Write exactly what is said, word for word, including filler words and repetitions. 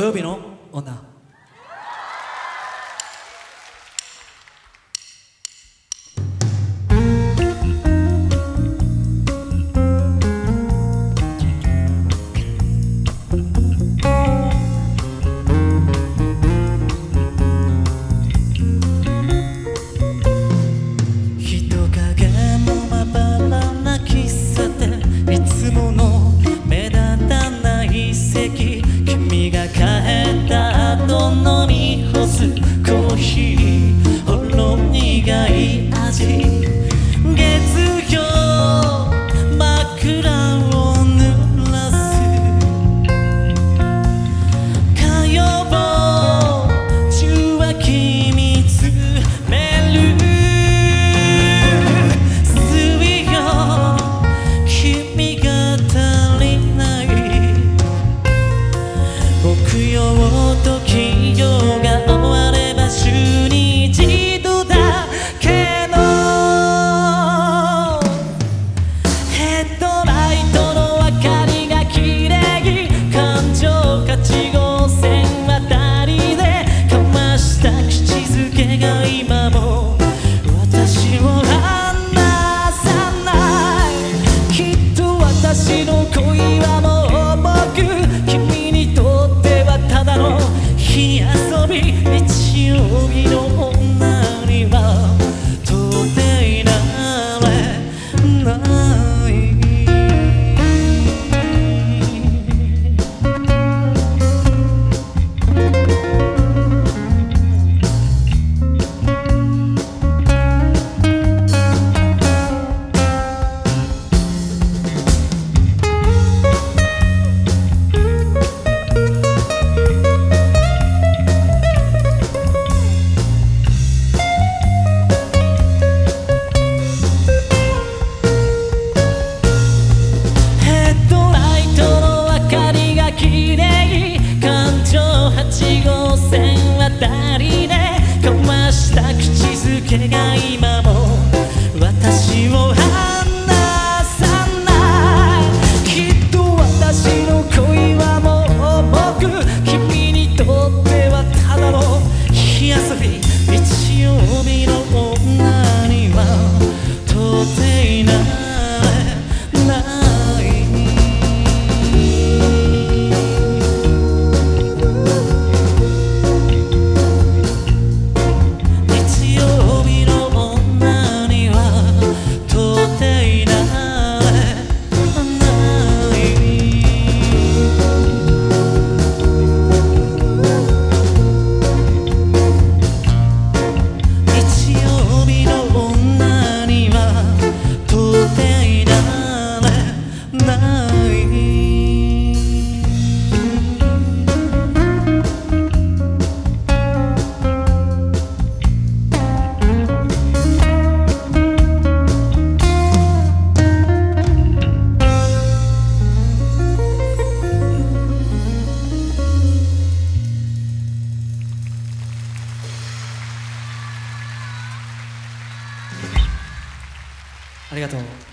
曜日の女。 君が帰った後飲み干すコーヒーほろ苦い味月曜枕を濡らす火曜受話器見つめる水曜君が足りない木曜と金曜が終われば週に一度だけどヘッドライトの明かりが綺麗環状はち号線渡りで交わした口づけが今も私を離さないきっと私の恋はもう僕君にとってただの火遊び日曜日の女には到底なれない渡りで交わした口づけが今も私を離さないきっと私の恋はもう僕君にとってはただの火遊び日曜日の女には到底なれないありがとう。